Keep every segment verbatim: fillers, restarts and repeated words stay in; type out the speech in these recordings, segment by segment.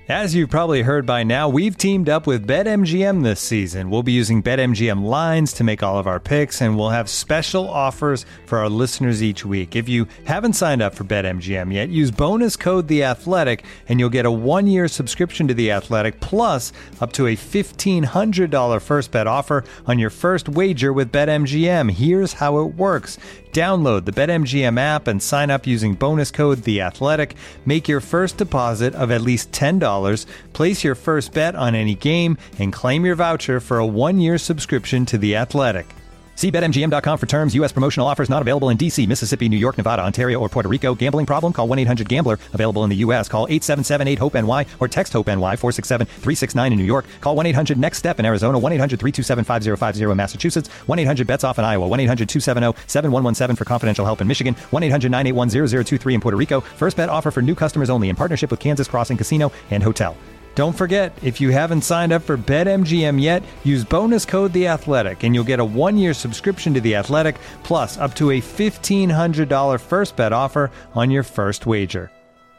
As you've probably heard by now, we've teamed up with BetMGM this season. We'll be using BetMGM lines to make all of our picks, and we'll have special offers for our listeners each week. If you haven't signed up for BetMGM yet, use bonus code The Athletic, and you'll get a one-year subscription to The Athletic, plus up to a fifteen hundred dollars first bet offer on your first wager with BetMGM. Here's how it works. Download the BetMGM app and sign up using bonus code The Athletic. Make your first deposit of at least ten dollars. Place your first bet on any game and claim your voucher for a one-year subscription to The Athletic. See Bet M G M dot com for terms. U S promotional offers not available in D C, Mississippi, New York, Nevada, Ontario, or Puerto Rico. Gambling problem? Call one eight hundred gambler. Available in the U S. Call eight seven seven eight hope N Y or text HOPE-NY four six seven three six nine in New York. Call one eight hundred next step in Arizona. one eight hundred three two seven five zero five zero in Massachusetts. one eight hundred bets off in Iowa. one eight hundred two seven zero seven one one seven for confidential help in Michigan. one eight hundred nine eight one zero zero two three in Puerto Rico. First bet offer for new customers only in partnership with Kansas Crossing Casino and Hotel. Don't forget, if you haven't signed up for BetMGM yet, use bonus code The Athletic, and you'll get a one-year subscription to The Athletic, plus up to a fifteen hundred dollars first bet offer on your first wager.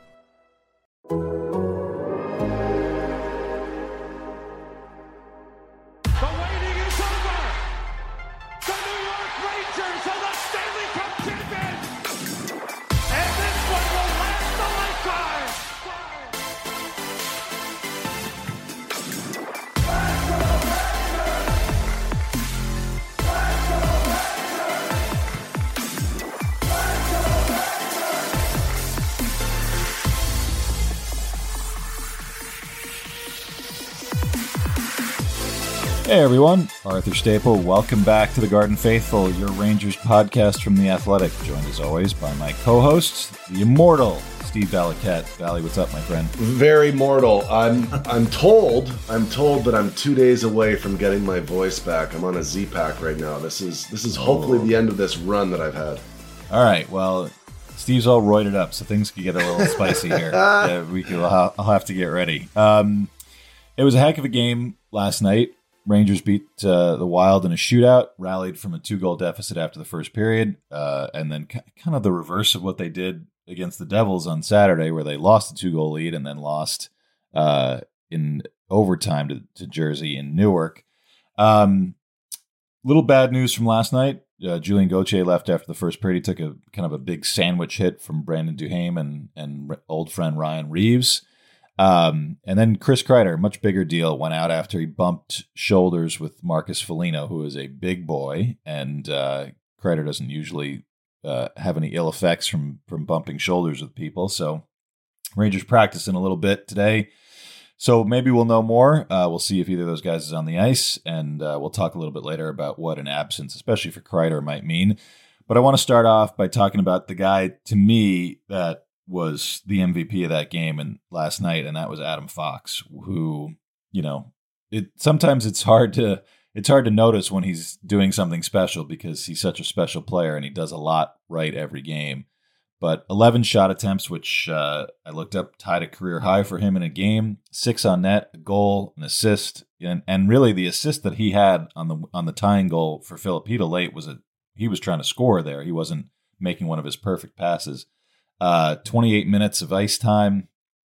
Hey everyone, Arthur Staple. Welcome back to the Garden Faithful, your Rangers podcast from The Athletic. Joined as always by my co-host, the immortal Steve Valiquette. Valley, what's up, my friend? Very mortal. I'm I'm told I'm told that I'm two days away from getting my voice back. I'm on a Z-Pack right now. This is this is hopefully oh. the end of this run that I've had. All right. Well, Steve's all roided up, so things could get a little spicy here. Yeah, we can, I'll, I'll have to get ready. Um, it was a heck of a game last night. Rangers beat uh, the Wild in a shootout, rallied from a two-goal deficit after the first period, uh, and then k- kind of the reverse of what they did against the Devils on Saturday, where they lost a two-goal lead and then lost uh, in overtime to, to Jersey in Newark. Um, little bad news from last night. Uh, Julien Gauthier left after the first period. He took a kind of a big sandwich hit from Brandon Duhaime and, and old friend Ryan Reeves. Um, and then Chris Kreider, much bigger deal, went out after he bumped shoulders with Marcus Foligno, who is a big boy, and uh, Kreider doesn't usually uh, have any ill effects from from bumping shoulders with people. So Rangers practicing a little bit today. So maybe we'll know more. Uh, we'll see if either of those guys is on the ice, and uh, we'll talk a little bit later about what an absence, especially for Kreider, might mean. But I want to start off by talking about the guy, to me, that was the M V P of that game and last night, and that was Adam Fox, who, you know, it sometimes it's hard to it's hard to notice when he's doing something special because he's such a special player and he does a lot right every game. But eleven shot attempts, which uh, I looked up, tied a career high for him in a game. Six on net, a goal, an assist, and and really the assist that he had on the on the tying goal for Filipino late was a he was trying to score there. He wasn't making one of his perfect passes. Uh, twenty-eight minutes of ice time.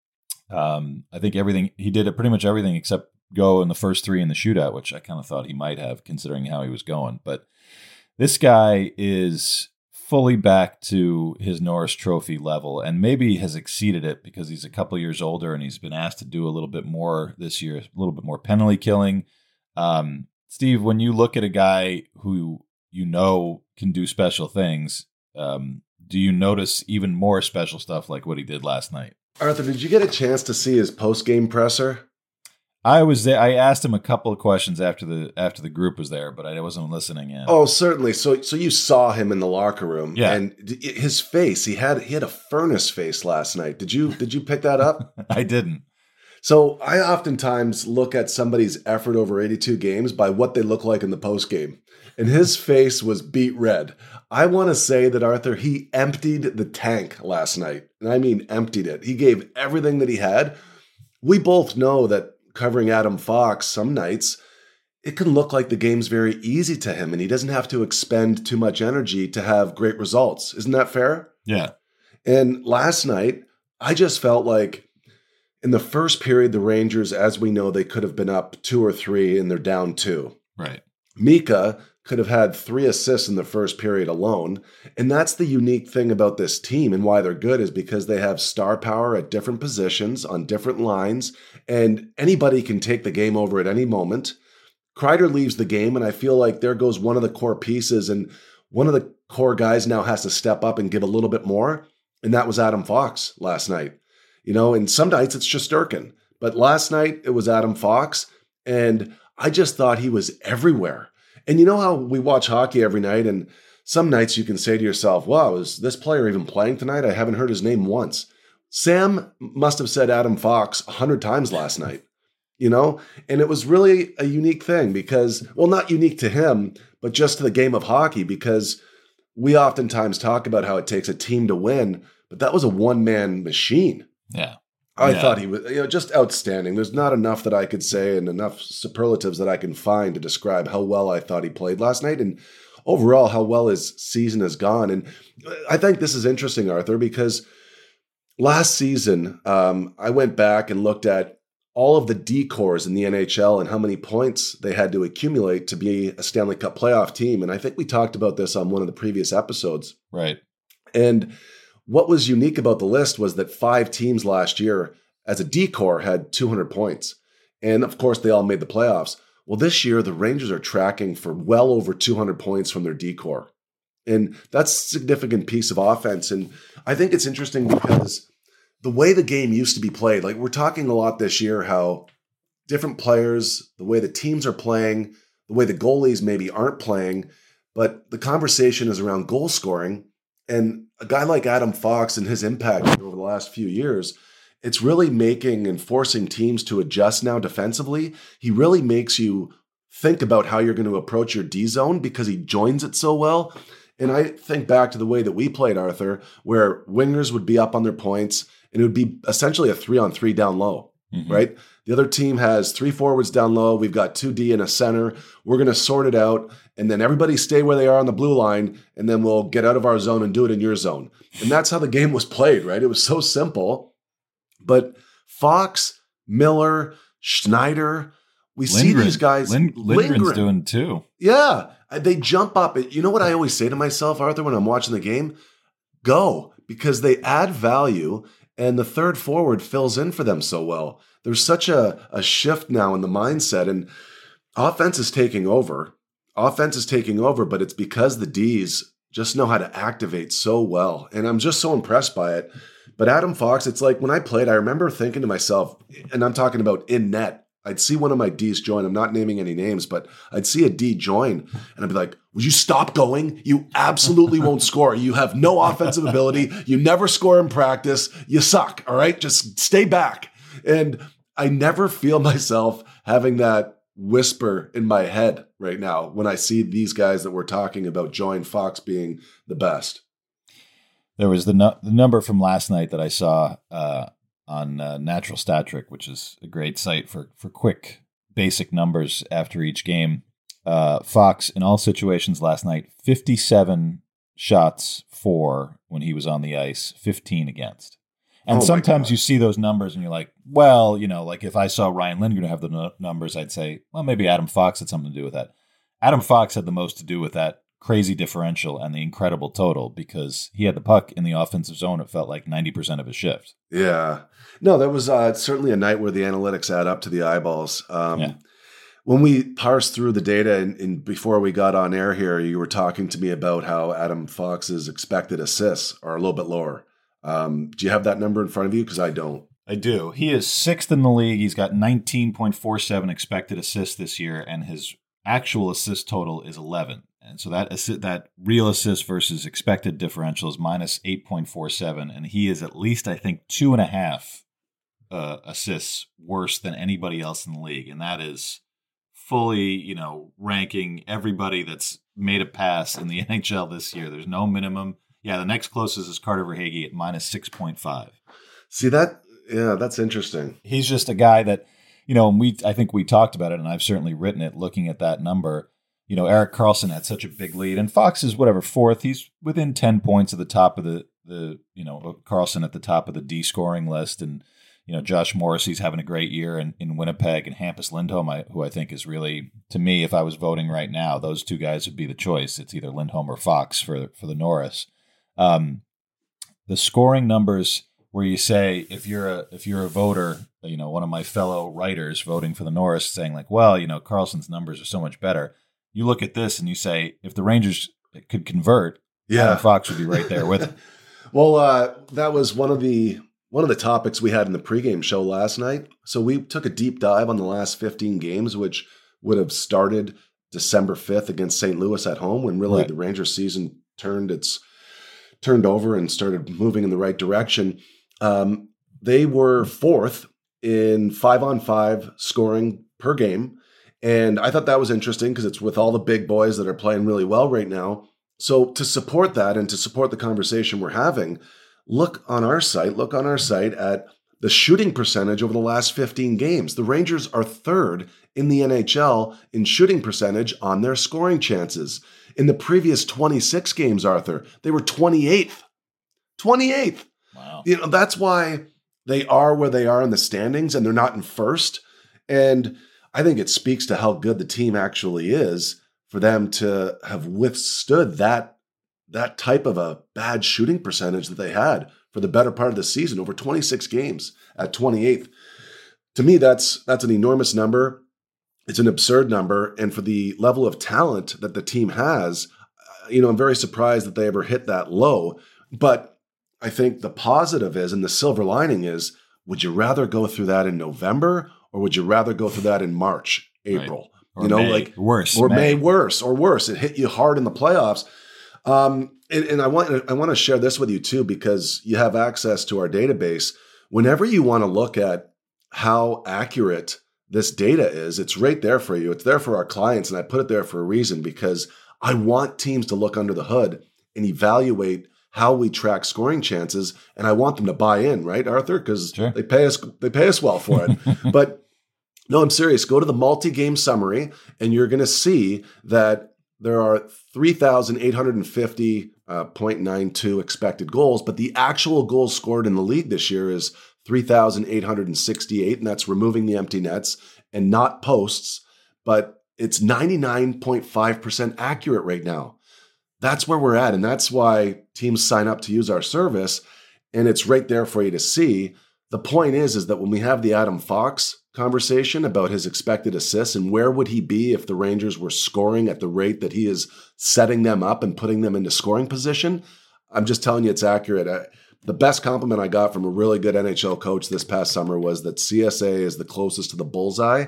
Um, I think everything he did, pretty much everything except go in the first three in the shootout, which I kind of thought he might have, considering how he was going. But this guy is fully back to his Norris Trophy level, and maybe has exceeded it because he's a couple years older and he's been asked to do a little bit more this year, a little bit more penalty killing. Um, Steve, when you look at a guy who you know can do special things, um, do you notice even more special stuff like what he did last night? Arthur, did you get a chance to see his post-game presser? I was there. I asked him a couple of questions after the after the group was there, but I wasn't listening in. Oh, certainly. So, so you saw him in the locker room, yeah. And his face. He had he had a furnace face last night. Did you did you pick that up? I didn't. So I oftentimes look at somebody's effort over eighty-two games by what they look like in the post game, and his face was beet red. I want to say that, Arthur, he emptied the tank last night, and I mean emptied it. He gave everything that he had. We both know that covering Adam Fox some nights, it can look like the game's very easy to him, and he doesn't have to expend too much energy to have great results. Isn't that fair? Yeah. And last night, I just felt like, In the first period, the Rangers, as we know, they could have been up two or three and they're down two. Right. Mika could have had three assists in the first period alone. And that's the unique thing about this team and why they're good is because they have star power at different positions on different lines, and anybody can take the game over at any moment. Kreider leaves the game, and I feel like there goes one of the core pieces, and one of the core guys now has to step up and give a little bit more, and that was Adam Fox last night. You know, and some nights it's just Shesterkin, but last night it was Adam Fox, and I just thought he was everywhere. And you know how we watch hockey every night, and some nights you can say to yourself, wow, is this player even playing tonight? I haven't heard his name once. Sam must have said Adam Fox a hundred times last night, you know? And it was really a unique thing because, well, not unique to him, but just to the game of hockey, because we oftentimes talk about how it takes a team to win, but that was a one-man machine. Yeah. I yeah. thought he was, you know, just outstanding. There's not enough that I could say and enough superlatives that I can find to describe how well I thought he played last night and overall how well his season has gone. And I think this is interesting, Arthur, because last season um, I went back and looked at all of the D-cores in the N H L and how many points they had to accumulate to be a Stanley Cup playoff team. And I think we talked about this on one of the previous episodes. Right. And what was unique about the list was that five teams last year as a D-core had two hundred points. And of course, they all made the playoffs. Well, this year, the Rangers are tracking for well over two hundred points from their D-core. And that's a significant piece of offense. And I think it's interesting because the way the game used to be played, like we're talking a lot this year, how different players, the way the teams are playing, the way the goalies maybe aren't playing, but the conversation is around goal scoring. And a guy like Adam Fox and his impact over the last few years, it's really making and forcing teams to adjust now defensively. He really makes you think about how you're going to approach your D zone because he joins it so well. And I think back to the way that we played, Arthur, where wingers would be up on their points and it would be essentially a three on three down low, mm-hmm. right? The other team has three forwards down low. We've got two D and a center. We're going to sort it out. And then everybody stay where they are on the blue line. And then we'll get out of our zone and do it in your zone. And that's how the game was played, right? It was so simple. But Fox, Miller, Schneider, we Lindgren. see these guys. Lind- Lindgren's Lindgren. doing too. Yeah. They jump up. You know what I always say to myself, Arthur, when I'm watching the game? Go. Because they add value. And the third forward fills in for them so well. There's such a, a shift now in the mindset, and offense is taking over. Offense is taking over, but it's because the Ds just know how to activate so well. And I'm just so impressed by it. But Adam Fox, it's like when I played, I remember thinking to myself, and I'm talking about in net, I'd see one of my Ds join. I'm not naming any names, but I'd see a D join and I'd be like, would you stop going? You absolutely won't score. You have no offensive ability. You never score in practice. You suck. All right. Just stay back. And I never feel myself having that whisper in my head right now when I see these guys that we're talking about join, Fox being the best. There was the, nu- the number from last night that I saw, uh, on uh, Natural Stat Trick, which is a great site for, for quick, basic numbers after each game. Uh, Fox, in all situations last night, fifty-seven shots for when he was on the ice, fifteen against. And oh sometimes you see those numbers and you're like, well, you know, like if I saw Ryan Lindgren have the n- numbers, I'd say, well, maybe Adam Fox had something to do with that. Adam Fox had the most to do with that crazy differential and the incredible total because he had the puck in the offensive zone. It felt like ninety percent of his shift. Yeah. No, that was uh, certainly a night where the analytics add up to the eyeballs. Um, yeah. When we parsed through the data and, and before we got on air here, you were talking to me about how Adam Fox's expected assists are a little bit lower. Um, do you have that number in front of you? Because I don't. I do. He is sixth in the league. He's got nineteen point four seven expected assists this year, and his actual assist total is eleven. And so that assi- that real assist versus expected differential is minus eight point four seven, and he is at least, I think, two and a half uh, assists worse than anybody else in the league. And that is fully, you know, ranking everybody that's made a pass in the N H L this year. There's no minimum. Yeah, the next closest is Carter Verhaeghe at minus six point five. See that? Yeah, that's interesting. He's just a guy that, you know, we I think we talked about it, and I've certainly written it looking at that number. You know, Erik Karlsson had such a big lead, and Fox is whatever, fourth. He's within ten points of the top of the, the you know, Karlsson at the top of the D scoring list. And, you know, Josh Morrissey's having a great year in, in Winnipeg, and Hampus Lindholm, I, who I think is really, to me, if I was voting right now, those two guys would be the choice. It's either Lindholm or Fox for for the Norris. Um, the scoring numbers, where you say if you're a if you're a voter, you know, one of my fellow writers voting for the Norris, saying like, well, you know, Karlsson's numbers are so much better. You look at this and you say, if the Rangers could convert, yeah, Adam Fox would be right there with him. Well, uh, that was one of the one of the topics we had in the pregame show last night. So we took a deep dive on the last fifteen games, which would have started December fifth against Saint Louis at home, when really right. the Rangers season turned its turned over and started moving in the right direction. Um, they were fourth in five on five scoring per game. And I thought that was interesting because it's with all the big boys that are playing really well right now. So to support that and to support the conversation we're having, look on our site, look on our site at the shooting percentage over the last fifteen games. The Rangers are third in the N H L in shooting percentage on their scoring chances. In the previous twenty-six games, Arthur, they were twenty-eighth. twenty-eighth. Wow. You know, that's why they are where they are in the standings, and they're not in first. And I think it speaks to how good the team actually is for them to have withstood that, that type of a bad shooting percentage that they had for the better part of the season, over twenty-six games at twenty-eighth. To me, that's that's an enormous number. It's an absurd number. And for the level of talent that the team has, you know, I'm very surprised that they ever hit that low. But I think the positive is, and the silver lining is, would you rather go through that in November, or would you rather go through that in March, April? Right. You know, May. like worse, or May. May, worse, or worse. It hit you hard in the playoffs. Um, and, and I want I want to share this with you too, because you have access to our database. Whenever you want to look at how accurate this data is, it's right there for you. It's there for our clients, and I put it there for a reason, because I want teams to look under the hood and evaluate how we track scoring chances, and I want them to buy in, right, Arthur? Because sure. they pay us they pay us well for it. But no, I'm serious. Go to the multi-game summary, and you're going to see that there are three thousand eight hundred fifty point nine two expected goals, but the actual goals scored in the league this year is three thousand eight hundred sixty-eight, and that's removing the empty nets and not posts, but it's ninety-nine point five percent accurate right now. That's where we're at, and that's why teams sign up to use our service, and it's right there for you to see. The point is, is that when we have the Adam Fox conversation about his expected assists and where would he be if the Rangers were scoring at the rate that he is setting them up and putting them into scoring position, I'm just telling you it's accurate. I, the best compliment I got from a really good N H L coach this past summer was that C S A is the closest to the bullseye.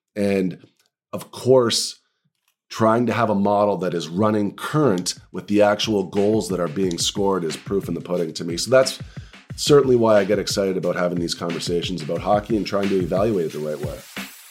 And of course, trying to have a model that is running current with the actual goals that are being scored is proof in the pudding to me. So that's certainly why I get excited about having these conversations about hockey and trying to evaluate it the right way.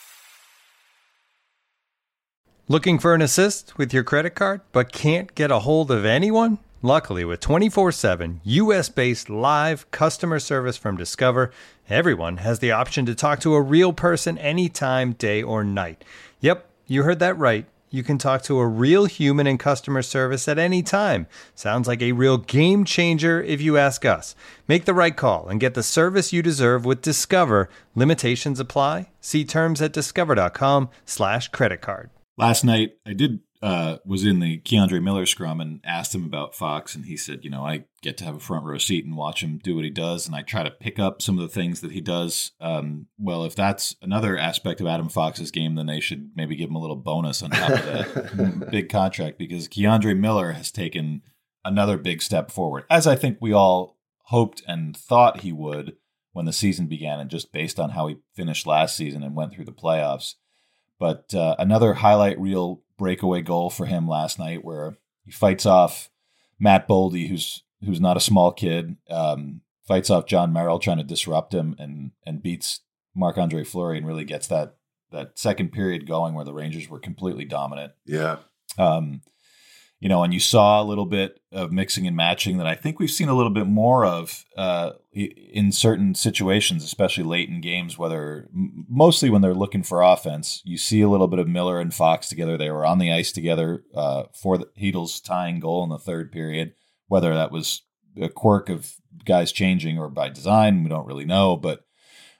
Looking for an assist with your credit card, but can't get a hold of anyone? Luckily, with twenty-four seven U S-based live customer service from Discover, everyone has the option to talk to a real person anytime, day or night. Yep, you heard that right. You can talk to a real human in customer service at any time. Sounds like a real game changer if you ask us. Make the right call and get the service you deserve with Discover. Limitations apply. See terms at discover.com slash credit card. Last night, I did uh, was in the K'Andre Miller scrum and asked him about Fox, and he said, you know, I get to have a front row seat and watch him do what he does, and I try to pick up some of the things that he does. Um, well, if that's another aspect of Adam Fox's game, then they should maybe give him a little bonus on top of that big contract, because K'Andre Miller has taken another big step forward, as I think we all hoped and thought he would when the season began, and just based on how he finished last season and went through the playoffs. But uh, another highlight reel breakaway goal for him last night, where he fights off Matt Boldy, who's who's not a small kid, um, fights off John Merrill trying to disrupt him, and and beats Marc-Andre Fleury, and really gets that that second period going where the Rangers were completely dominant. Yeah. Um, you know, and you saw a little bit of mixing and matching that I think we've seen a little bit more of uh, in certain situations, especially late in games, whether mostly when they're looking for offense. You see a little bit of Miller and Fox together. They were on the ice together uh, for the Heedle's tying goal in the third period. Whether that was a quirk of guys changing or by design, we don't really know. But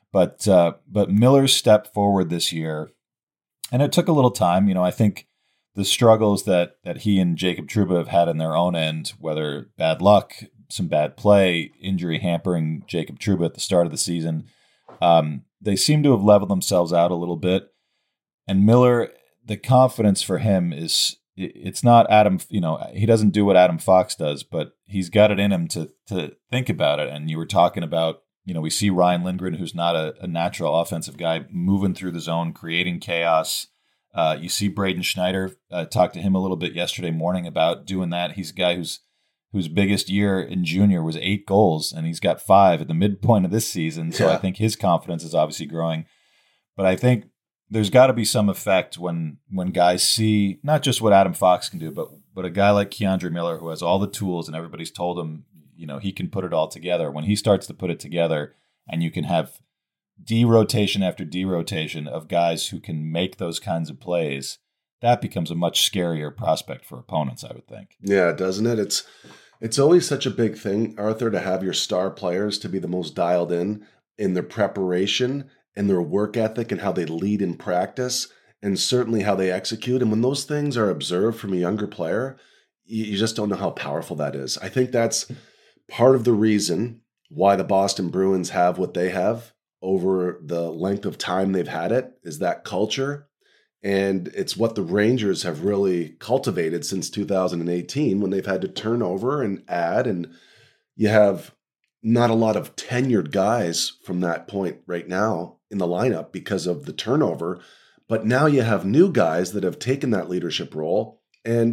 But uh, but Miller's step forward this year, and it took a little time. You know, I think the struggles that that he and Jacob Trouba have had in their own end, whether bad luck, some bad play, injury hampering Jacob Trouba at the start of the season, um, they seem to have leveled themselves out a little bit. And Miller, the confidence for him is, it's not Adam, you know, he doesn't do what Adam Fox does, but he's got it in him to to think about it. And you were talking about, you know, we see Ryan Lindgren, who's not a, a natural offensive guy, moving through the zone, creating chaos. Uh, you see Braden Schneider, uh, talked to him a little bit yesterday morning about doing that. He's a guy who's whose biggest year in junior was eight goals, and he's got five at the midpoint of this season. So yeah. I think his confidence is obviously growing. But I think there's got to be some effect when when guys see not just what Adam Fox can do, but but a guy like K'Andre Miller who has all the tools and everybody's told him, you know, he can put it all together. When he starts to put it together, and you can have D-rotation after D-rotation of guys who can make those kinds of plays, that becomes a much scarier prospect for opponents, I would think. Yeah, doesn't it? It's it's always such a big thing, Arthur, to have your star players to be the most dialed in in their preparation and their work ethic and how they lead in practice and certainly how they execute. And when those things are observed from a younger player, you, you just don't know how powerful that is. I think that's part of the reason why the Boston Bruins have what they have over the length of time they've had it, is that culture. And it's what the Rangers have really cultivated since two thousand eighteen, when they've had to turn over and add. And you have not a lot of tenured guys from that point right now in the lineup because of the turnover. But now you have new guys that have taken that leadership role. And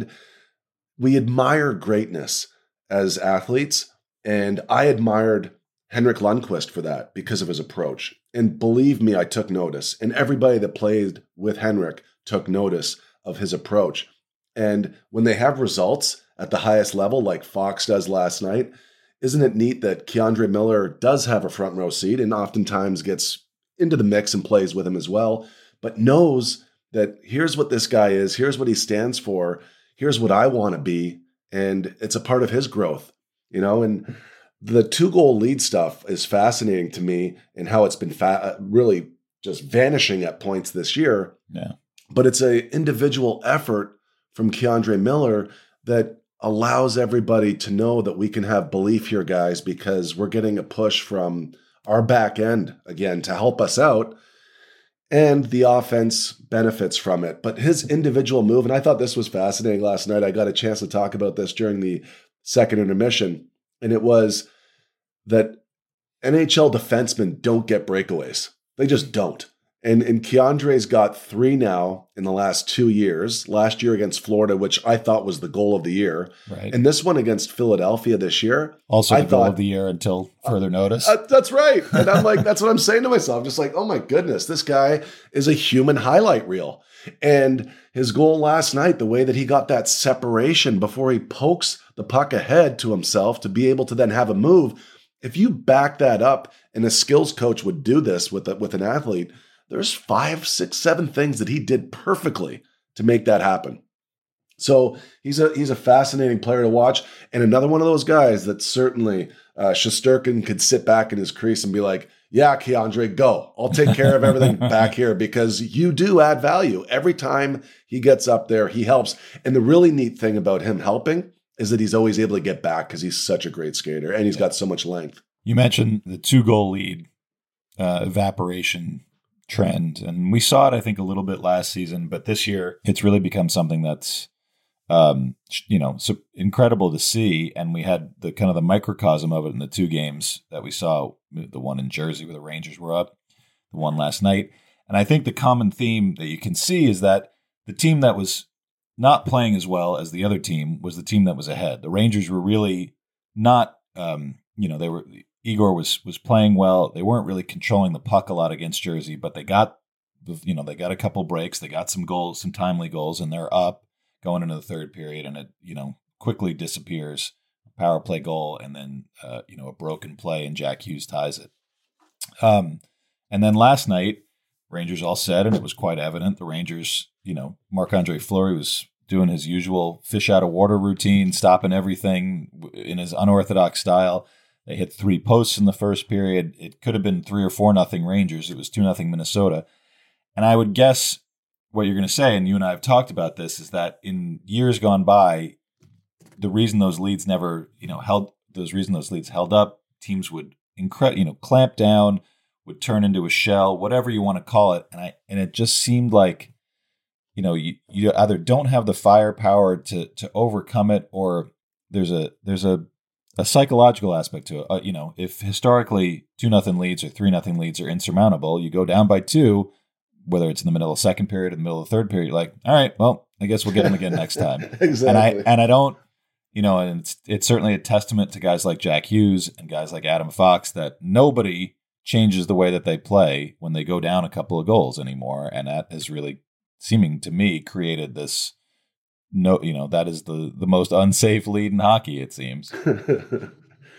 we admire greatness as athletes. And I admired Henrik Lundqvist for that because of his approach. And believe me, I took notice. And everybody that played with Henrik took notice of his approach. And when they have results at the highest level, like Fox does last night, isn't it neat that K'Andre Miller does have a front row seat and oftentimes gets into the mix and plays with him as well, but knows that here's what this guy is, here's what he stands for, here's what I want to be, and it's a part of his growth, you know? And the two-goal lead stuff is fascinating to me, and how it's been fa- really just vanishing at points this year. Yeah. But it's an individual effort from K'Andre Miller that allows everybody to know that we can have belief here, guys, because we're getting a push from our back end again to help us out, and the offense benefits from it. But his individual move, and I thought this was fascinating last night. I got a chance to talk about this during the second intermission. And it was that N H L defensemen don't get breakaways. They just don't. And, and K'Andre's got three now in the last two years. Last year against Florida, which I thought was the goal of the year. Right. And this one against Philadelphia this year. Also the I goal thought, of the year until further notice. Uh, that's right. And I'm like, that's what I'm saying to myself. Just like, oh my goodness, this guy is a human highlight reel. And his goal last night, the way that he got that separation before he pokes the puck ahead to himself to be able to then have a move. If you back that up, and a skills coach would do this with a, with an athlete, there's five, six, seven things that he did perfectly to make that happen. So he's a he's a fascinating player to watch, and another one of those guys that certainly uh, Shesterkin could sit back in his crease and be like, yeah, K'Andre, go. I'll take care of everything back here, because you do add value. Every time he gets up there, he helps. And the really neat thing about him helping is that he's always able to get back because he's such a great skater and he's got so much length. You mentioned the two-goal lead uh, evaporation trend, and we saw it, I think, a little bit last season, but this year it's really become something that's, um, you know, so incredible to see. And we had the kind of the microcosm of it in the two games that we saw, the one in Jersey where the Rangers were up, the one last night. And I think the common theme that you can see is that the team that was not playing as well as the other team was the team that was ahead. The Rangers were really not, um, you know, they were, Igor was was playing well. They weren't really controlling the puck a lot against Jersey, but they got, you know, they got a couple breaks. They got some goals, some timely goals, and they're up going into the third period, and it, you know, quickly disappears. Power play goal, and then, uh, you know, a broken play, and Jack Hughes ties it. Um, and then last night, Rangers all said, and it was quite evident, the Rangers, you know, Marc-Andre Fleury was doing his usual fish out of water routine, stopping everything in his unorthodox style. They hit three posts in the first period. It could have been three or four nothing Rangers. It was two nothing Minnesota. And I would guess what you're going to say, and you and I have talked about this, is that in years gone by, the reason those leads never, you know, held, those reason those leads held up, teams would, incre- you know, clamp down, would turn into a shell, whatever you want to call it. And I, and it just seemed like, you know, you, you either don't have the firepower to to overcome it, or there's a there's a, a psychological aspect to it. Uh, you know, if historically two nothing leads or three nothing leads are insurmountable, you go down by two, whether it's in the middle of the second period or the middle of the third period, you're like, all right, well, I guess we'll get them again next time. Exactly. And I and I don't, you know, and it's it's certainly a testament to guys like Jack Hughes and guys like Adam Fox that nobody changes the way that they play when they go down a couple of goals anymore, and that has really, seeming to me, created this. No, you know, that is the the most unsafe lead in hockey, it seems. You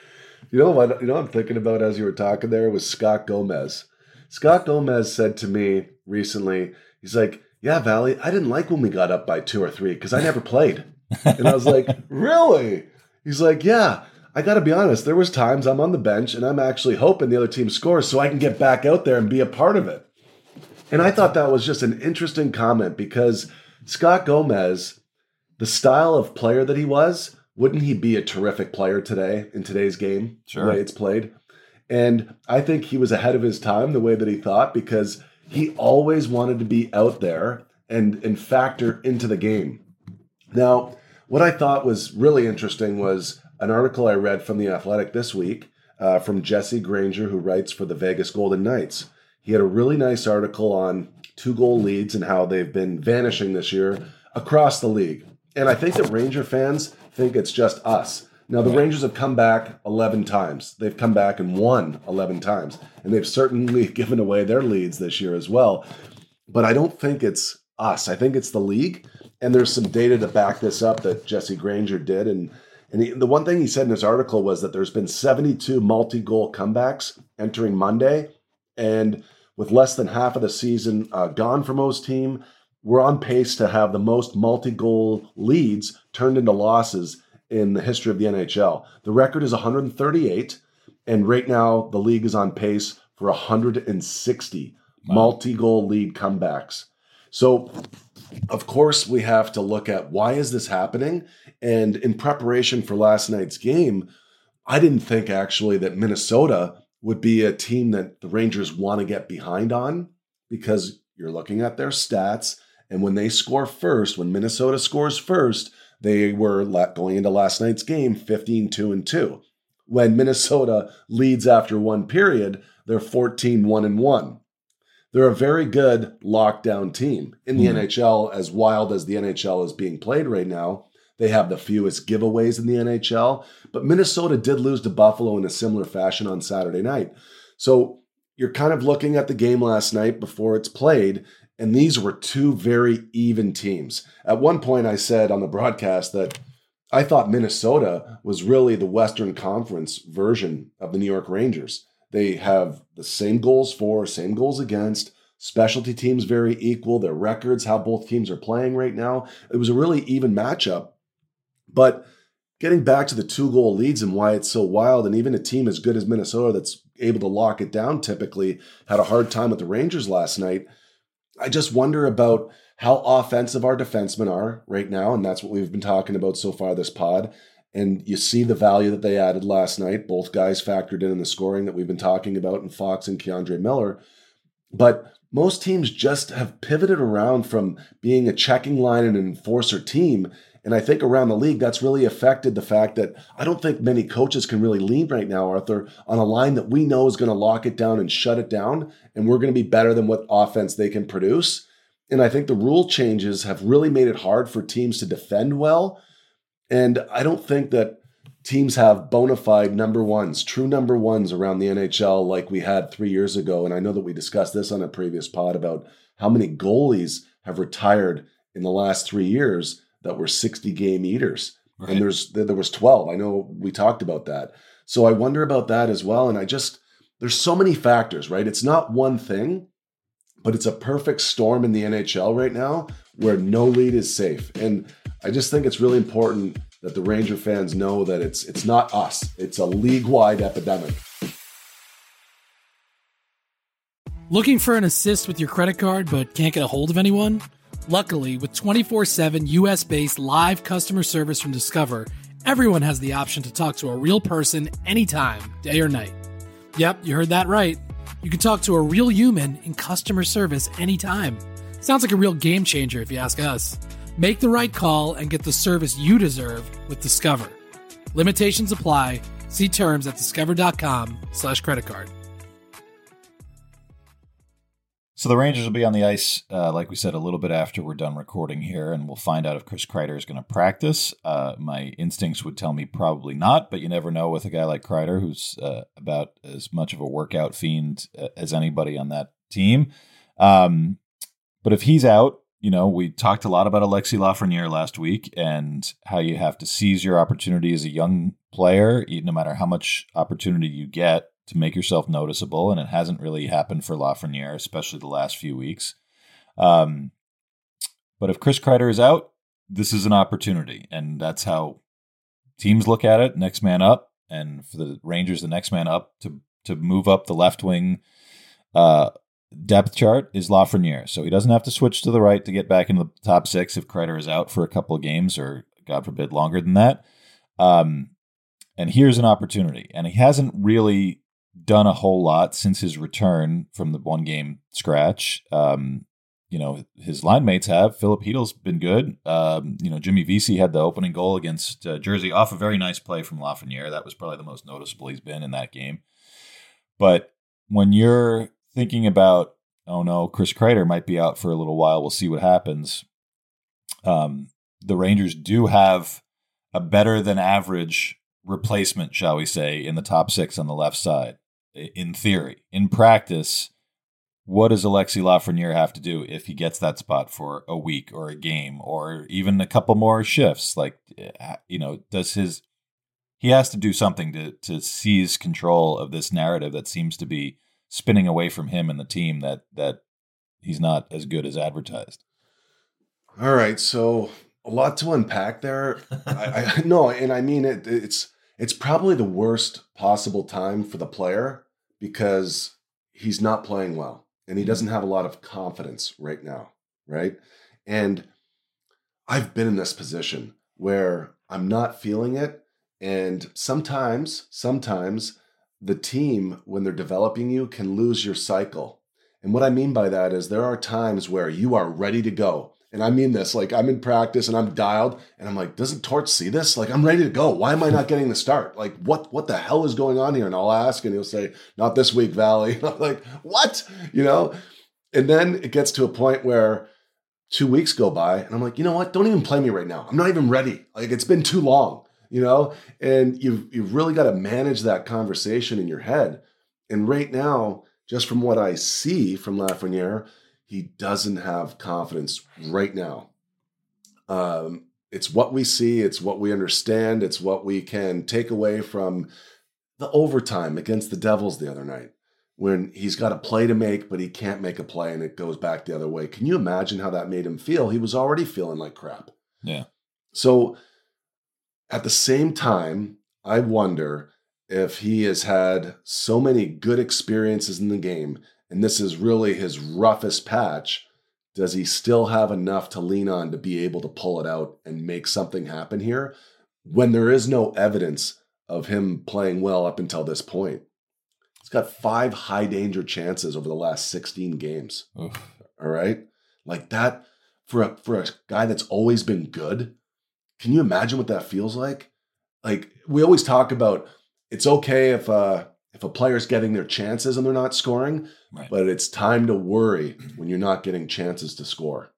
know what? You know what I'm thinking about as you were talking there was Scott Gomez. Scott Gomez said to me recently, he's like, "Yeah, Valley, I didn't like when we got up by two or three because I never played." And I was like, "Really?" He's like, "Yeah, I got to be honest. There was times I'm on the bench and I'm actually hoping the other team scores so I can get back out there and be a part of it." And I thought that was just an interesting comment because Scott Gomez, the style of player that he was, wouldn't he be a terrific player today in today's game, Sure. the way it's played? And I think he was ahead of his time the way that he thought because he always wanted to be out there and, and factor into the game. Now, what I thought was really interesting was an article I read from The Athletic this week uh, from Jesse Granger, who writes for the Vegas Golden Knights. He had a really nice article on two-goal leads and how they've been vanishing this year across the league. And I think that Ranger fans think it's just us. Now, the Rangers have come back eleven times. They've come back and won eleven times. And they've certainly given away their leads this year as well. But I don't think it's us. I think it's the league. And there's some data to back this up that Jesse Granger did. And, and he, the one thing he said in his article was that there's been seventy-two multi-goal comebacks entering Monday. And with less than half of the season uh, gone for most team, we're on pace to have the most multi-goal leads turned into losses in the history of the N H L. The record is one hundred thirty-eight, and right now the league is on pace for one hundred sixty wow. multi-goal lead comebacks. So, of course, we have to look at why is this happening? And in preparation for last night's game, I didn't think actually that Minnesota would be a team that the Rangers want to get behind on because you're looking at their stats, and when they score first, when Minnesota scores first, they were going into last night's game fifteen two and two. When Minnesota leads after one period, they're fourteen one and one. They're a very good lockdown team. In the mm-hmm. N H L, as wild as the N H L is being played right now, they have the fewest giveaways in the N H L. But Minnesota did lose to Buffalo in a similar fashion on Saturday night. So you're kind of looking at the game last night before it's played, and these were two very even teams. At one point, I said on the broadcast that I thought Minnesota was really the Western Conference version of the New York Rangers. They have the same goals for, same goals against, specialty teams very equal, their records, how both teams are playing right now. It was a really even matchup. But getting back to the two-goal leads and why it's so wild, and even a team as good as Minnesota that's able to lock it down typically had a hard time with the Rangers last night. I just wonder about how offensive our defensemen are right now, and that's what we've been talking about so far this pod. And you see the value that they added last night. Both guys factored in in the scoring that we've been talking about in Fox and Keandre Miller. But most teams just have pivoted around from being a checking line and an enforcer team. And I think around the league, that's really affected the fact that I don't think many coaches can really lean right now, Arthur, on a line that we know is going to lock it down and shut it down. And we're going to be better than what offense they can produce. And I think the rule changes have really made it hard for teams to defend well. And I don't think that teams have bona fide number ones, true number ones around the N H L like we had three years ago. And I know that we discussed this on a previous pod about how many goalies have retired in the last three years that were sixty game eaters. Right. And there's there was twelve. I know we talked about that. So I wonder about that as well. And I just, there's so many factors, right? It's not one thing, but it's a perfect storm in the N H L right now where no lead is safe. And I just think it's really important that the Ranger fans know that it's it's not us. It's a league-wide epidemic. Looking for an assist with your credit card but can't get a hold of anyone? Luckily, with twenty-four seven U S-based live customer service from Discover, everyone has the option to talk to a real person anytime, day or night. Yep, you heard that right. You can talk to a real human in customer service anytime. Sounds like a real game changer if you ask us. Make the right call and get the service you deserve with Discover. Limitations apply. See terms at discover.com slash credit card. So the Rangers will be on the ice, uh, like we said, a little bit after we're done recording here, and we'll find out if Chris Kreider is going to practice. Uh, my instincts would tell me probably not, but you never know with a guy like Kreider, who's uh, about as much of a workout fiend as anybody on that team. Um, but if he's out, you know, we talked a lot about Alexis Lafreniere last week and how you have to seize your opportunity as a young player, no matter how much opportunity you get, to make yourself noticeable, and it hasn't really happened for Lafreniere, especially the last few weeks. Um, but if Chris Kreider is out, this is an opportunity, and that's how teams look at it, next man up, and for the Rangers, the next man up to to move up the left wing uh, depth chart is Lafreniere. So he doesn't have to switch to the right to get back into the top six if Kreider is out for a couple of games, or God forbid, longer than that. Um, and here's an opportunity, and he hasn't really done a whole lot since his return from the one game scratch. Um, you know, his line mates have. Filip Chytil's been good. Um, you know, Jimmy Vesey had the opening goal against uh, Jersey off a very nice play from Lafreniere. That was probably the most noticeable he's been in that game. But when you're thinking about, oh no, Chris Kreider might be out for a little while, we'll see what happens. Um, the Rangers do have a better than average replacement, shall we say, in the top six on the left side. In theory, in practice, what does Alexis Lafreniere have to do if he gets that spot for a week or a game or even a couple more shifts? Like, you know, does his he has to do something to to seize control of this narrative that seems to be spinning away from him and the team, that that he's not as good as advertised. All right, so a lot to unpack there. I, I no, and I mean it. It's it's probably the worst possible time for the player because he's not playing well and he doesn't have a lot of confidence right now, right? And I've been in this position where I'm not feeling it, and sometimes, sometimes the team, when they're developing you, can lose your cycle. And what I mean by that is there are times where you are ready to go. And I mean this, like I'm in practice and I'm dialed and I'm like, doesn't Torch see this? Like, I'm ready to go. Why am I not getting the start? Like, what what the hell is going on here? And I'll ask and he'll say, not this week, Valley. And I'm like, what? You know? And then it gets to a point where two weeks go by and I'm like, you know what? Don't even play me right now. I'm not even ready. Like, it's been too long, you know? And you've, you've really got to manage that conversation in your head. And right now, just from what I see from Lafreniere, he doesn't have confidence right now. Um, it's what we see. It's what we understand. It's what we can take away from the overtime against the Devils the other night when he's got a play to make, but he can't make a play and it goes back the other way. Can you imagine how that made him feel? He was already feeling like crap. Yeah. So at the same time, I wonder if he has had so many good experiences in the game and this is really his roughest patch, does he still have enough to lean on to be able to pull it out and make something happen here when there is no evidence of him playing well up until this point? He's got five high danger chances over the last sixteen games. Oof. All right? Like that, for a, for a guy that's always been good, can you imagine what that feels like? Like, we always talk about it's okay if uh, if a player's getting their chances and they're not scoring, right, but it's time to worry when you're not getting chances to score.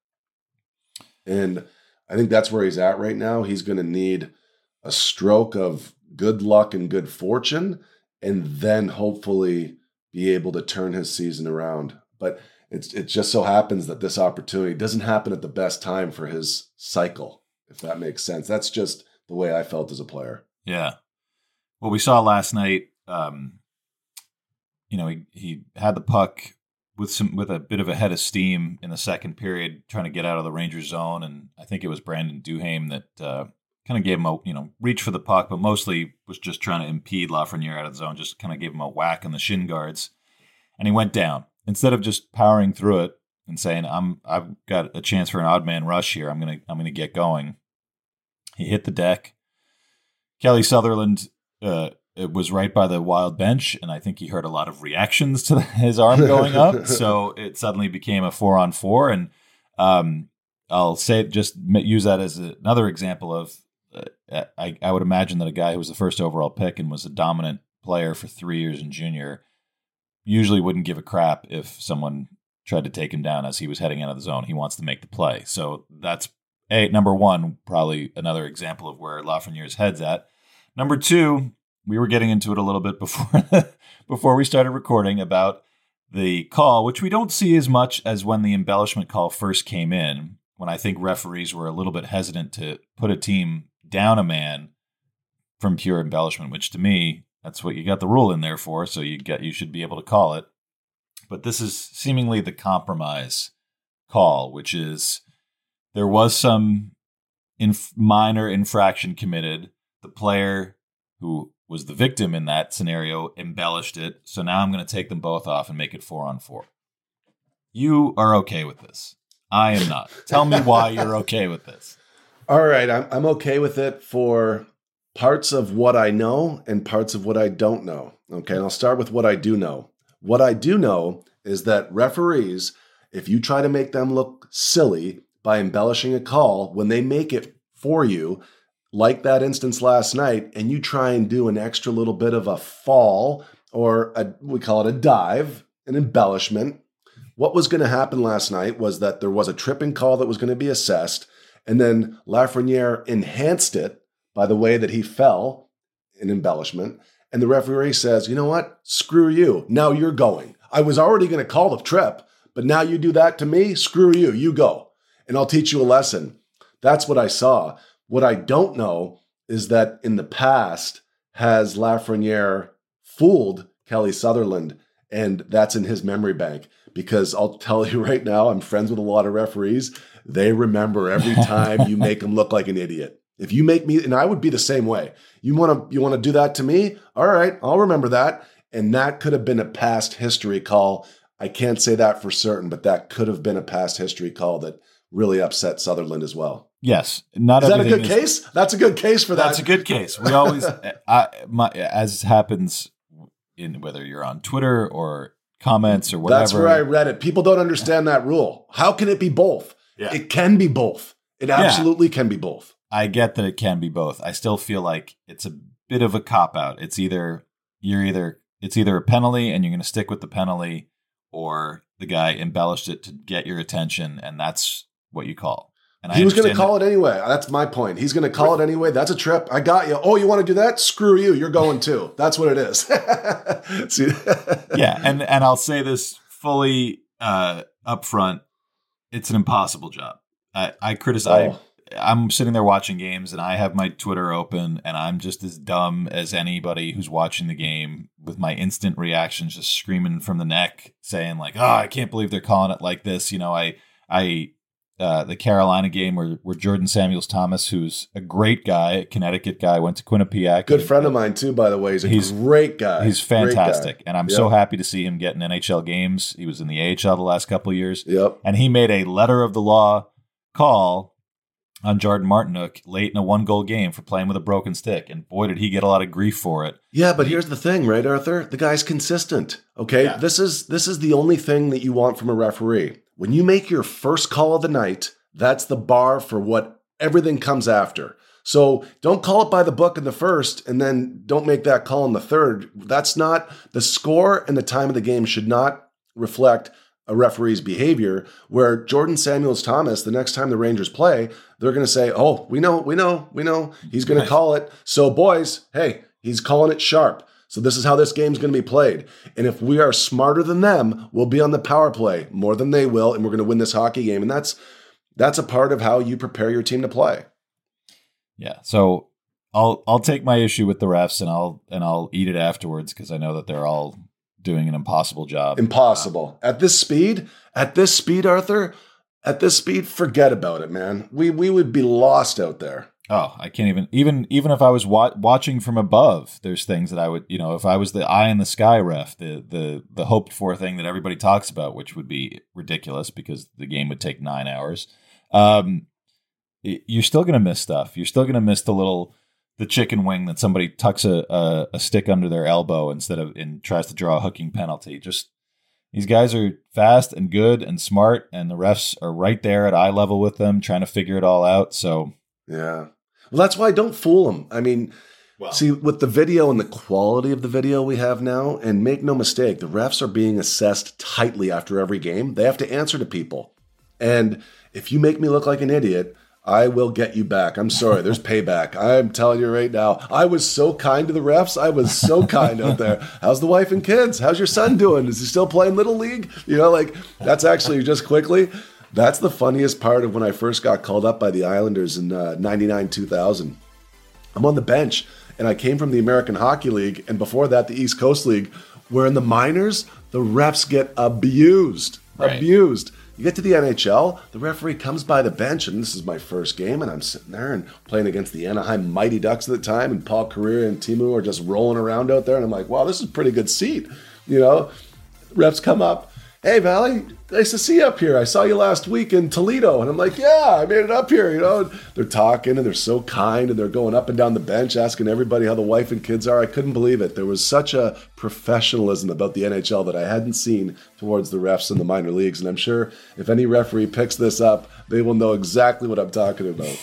And I think that's where he's at right now. He's going to need a stroke of good luck and good fortune, and then hopefully be able to turn his season around. But it's it just so happens that this opportunity doesn't happen at the best time for his cycle, if that makes sense. That's just the way I felt as a player. Yeah. Well, we saw last night, um, you know, he, he had the puck with some with a bit of a head of steam in the second period, trying to get out of the Rangers zone, and I think it was Brandon Duhaime that uh, kind of gave him a, you know, reach for the puck, but mostly was just trying to impede Lafreniere out of the zone, just kind of gave him a whack on the shin guards. And he went down. Instead of just powering through it and saying, I'm, I've got a chance for an odd man rush here, I'm going to I'm gonna get going, he hit the deck. Kelly Sutherland uh, it was right by the Wild bench, and I think he heard a lot of reactions to his arm going up, so it suddenly became a four-on-four, and um, I'll say just use that as another example of uh, I, I would imagine that a guy who was the first overall pick and was a dominant player for three years in junior usually wouldn't give a crap if someone tried to take him down as he was heading out of the zone. He wants to make the play. So that's, a number one, probably another example of where Lafreniere's head's at. Number two, we were getting into it a little bit before before we started recording about the call, which we don't see as much as when the embellishment call first came in, when I think referees were a little bit hesitant to put a team down a man from pure embellishment, which to me, that's what you got the rule in there for, so you get you should be able to call it. But this is seemingly the compromise call, which is there was some inf- minor infraction committed. The player who was the victim in that scenario embellished it, so now I'm going to take them both off and make it four on four. You are okay with this. I am not. Tell me why you're okay with this. All right, I'm I'm okay with it for parts of what I know and parts of what I don't know. Okay, and I'll start with what I do know. What I do know is that referees, if you try to make them look silly by embellishing a call, when they make it for you, like that instance last night, and you try and do an extra little bit of a fall or a, we call it a dive, an embellishment, what was going to happen last night was that there was a tripping call that was going to be assessed, and then Lafreniere enhanced it by the way that he fell in embellishment. And the referee says, you know what? Screw you. Now you're going. I was already going to call the trip, but now you do that to me? Screw you. You go. And I'll teach you a lesson. That's what I saw. What I don't know is that in the past, has Lafreniere fooled Kelly Sutherland? And that's in his memory bank. Because I'll tell you right now, I'm friends with a lot of referees. They remember every time you make them look like an idiot. If you make me, and I would be the same way. You want to you want to do that to me? All right, I'll remember that. And that could have been a past history call. I can't say that for certain, but that could have been a past history call that really upset Sutherland as well. Yes, not is that a good is, case? That's a good case for that. That's a good case. We always, I, my, as happens in whether you're on Twitter or comments or whatever. That's where I read it. People don't understand that rule. How can it be both? Yeah. It can be both. It absolutely yeah. can be both. I get that it can be both. I still feel like it's a bit of a cop-out. It's either you're either it's either a penalty and you're going to stick with the penalty, or the guy embellished it to get your attention, and that's what you call. And he I was going to call that. it anyway. That's my point. He's going to call it anyway. That's a trip. I got you. Oh, you want to do that? Screw you. You're going too. That's what it is. See? Yeah, and and I'll say this fully uh, up front. It's an impossible job. I, I criticize. Oh. I'm sitting there watching games, and I have my Twitter open, and I'm just as dumb as anybody who's watching the game with my instant reactions, just screaming from the neck, saying like, "Oh, I can't believe they're calling it like this." You know, I, I, uh, the Carolina game where, where Jordan Samuels Thomas, who's a great guy, a Connecticut guy, went to Quinnipiac. Good friend of mine too, by the way. He's a he's, great guy. He's fantastic, guy. And I'm yep. so happy to see him get in N H L games. He was in the A H L the last couple of years. Yep. And he made a letter of the law call on Jordan Martinook late in a one-goal game for playing with a broken stick. And boy, did he get a lot of grief for it. Yeah, but here's the thing, right, Arthur? The guy's consistent, okay? Yeah. This is this is the only thing that you want from a referee. When you make your first call of the night, that's the bar for what everything comes after. So don't call it by the book in the first and then don't make that call in the third. That's not, the score and the time of the game should not reflect a referee's behavior, where Jordan Samuels Thomas, the next time the Rangers play, they're going to say, oh, we know, we know, we know, he's going to call it. So boys, hey, he's calling it sharp. So this is how this game's going to be played. And if we are smarter than them, we'll be on the power play more than they will, and we're going to win this hockey game. And that's that's a part of how you prepare your team to play. Yeah. So I'll I'll take my issue with the refs, and I'll and I'll eat it afterwards, because I know that they're all doing an impossible job. Impossible. At this speed, at this speed, Arthur, at this speed, forget about it, man. We we would be lost out there. Oh, I can't even, even, even if I was wa- watching from above, there's things that I would, you know, if I was the eye in the sky ref, the, the, the hoped for thing that everybody talks about, which would be ridiculous because the game would take nine hours. Um, you're still going to miss stuff. You're still going to miss the little, the chicken wing that somebody tucks a, a, a stick under their elbow instead of, and tries to draw a hooking penalty. Just, these guys are fast and good and smart, and the refs are right there at eye level with them, trying to figure it all out. So, yeah. Well, that's why don't fool them. I mean, well, see, with the video and the quality of the video we have now, and make no mistake, the refs are being assessed tightly after every game. They have to answer to people. And if you make me look like an idiot, I will get you back. I'm sorry. There's payback. I'm telling you right now. I was so kind to the refs. I was so kind out there. How's the wife and kids? How's your son doing? Is he still playing Little League? You know, like, that's actually just quickly. That's the funniest part of when I first got called up by the Islanders in uh, ninety-nine two thousand. I'm on the bench, and I came from the American Hockey League, and before that, the East Coast League, where in the minors, the refs get abused. Right. Abused. You get to the N H L, the referee comes by the bench, and this is my first game, and I'm sitting there and playing against the Anaheim Mighty Ducks at the time, and Paul Kariya and Timu are just rolling around out there, and I'm like, wow, this is a pretty good seat. You know, refs come up. Hey, Valley, nice to see you up here. I saw you last week in Toledo. And I'm like, yeah, I made it up here. You know, and they're talking and they're so kind and they're going up and down the bench asking everybody how the wife and kids are. I couldn't believe it. There was such a professionalism about the N H L that I hadn't seen towards the refs in the minor leagues. And I'm sure if any referee picks this up, they will know exactly what I'm talking about.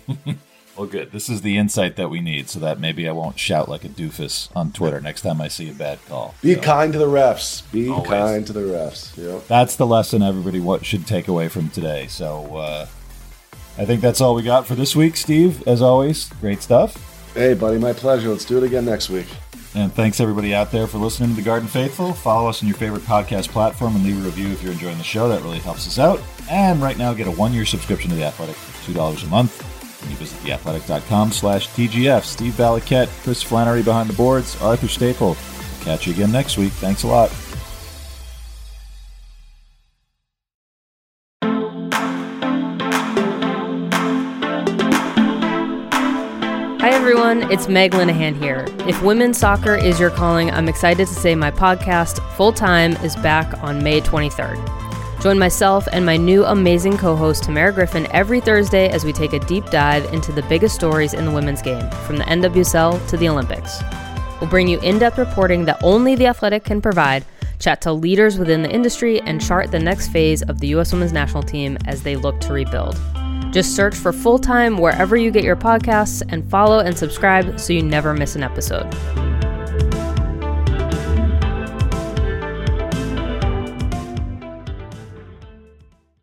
Well, good. This is the insight that we need so that maybe I won't shout like a doofus on Twitter next time I see a bad call. Be so. kind to the refs. Be Always. kind to the refs. Yep. That's the lesson everybody what should take away from today. So uh, I think that's all we got for this week, Steve. As always, great stuff. Hey, buddy, my pleasure. Let's do it again next week. And thanks, everybody out there, for listening to The Garden Faithful. Follow us on your favorite podcast platform and leave a review if you're enjoying the show. That really helps us out. And right now, get a one-year subscription to The Athletic for two dollars a month. When you visit theathletic.com slash TGF. Steve Valiquette, Chris Flannery behind the boards, Arthur Staple. We'll catch you again next week. Thanks a lot. Hi everyone, it's Meg Linehan here. If women's soccer is your calling, I'm excited to say my podcast, Full Time, is back on May twenty-third. Join myself and my new amazing co-host Tamara Griffin every Thursday as we take a deep dive into the biggest stories in the women's game, from the N W S L to the Olympics. We'll bring you in-depth reporting that only The Athletic can provide, chat to leaders within the industry, and chart the next phase of the U S Women's National Team as they look to rebuild. Just search for Full Time wherever you get your podcasts and follow and subscribe so you never miss an episode.